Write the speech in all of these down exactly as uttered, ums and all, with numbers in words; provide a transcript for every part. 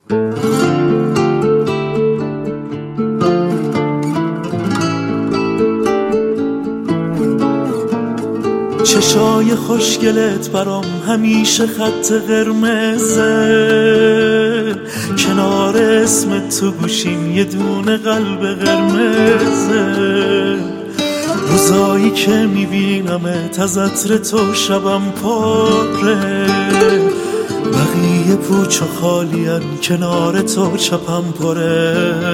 چشای خوشگلت برام همیشه خط قرمزه، کنار اسم تو گوشیم یه دونه قلب قرمزه. روزایی که میبینمت از عطر تو شبم پاره، بقیه پوچ و خالین کنار تو چپم پره.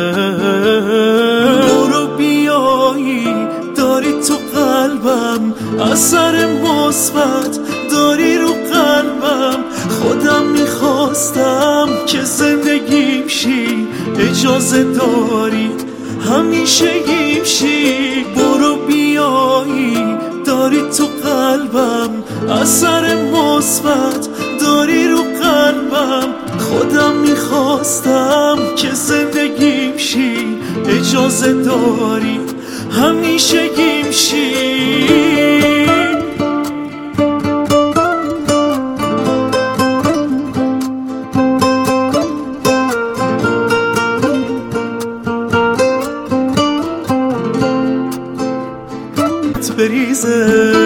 برو بیایی داری تو قلبم، اثر مثبت داری رو قلبم. خودم میخواستم که زندگیم شی، اجازه داری همیشه گیم شی. برو بیایی داری تو قلبم، اثر مثبت داری رو قلبم. خودم میخواستم که زندگیم شی، اجازه داری همیشه گیم شی. بریزه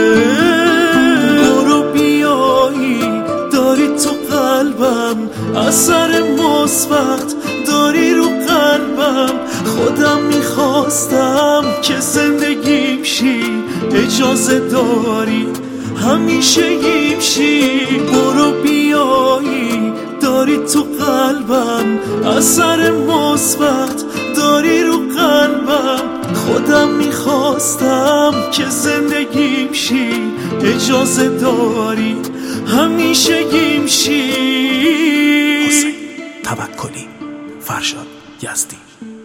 برو بیایی داری تو قلبم، اثر مثبت داری رو قلبم. خودم میخواستم که زندگیم شی، اجازه داری همیشه گیم شی. برو بیایی داری تو قلبم، اثر مثبت داری رو قلبم. خودم میخواستم که زندگیم شی، اجازه داری همیشه گیم شی. حسین توکلی، فرشاد یزدی.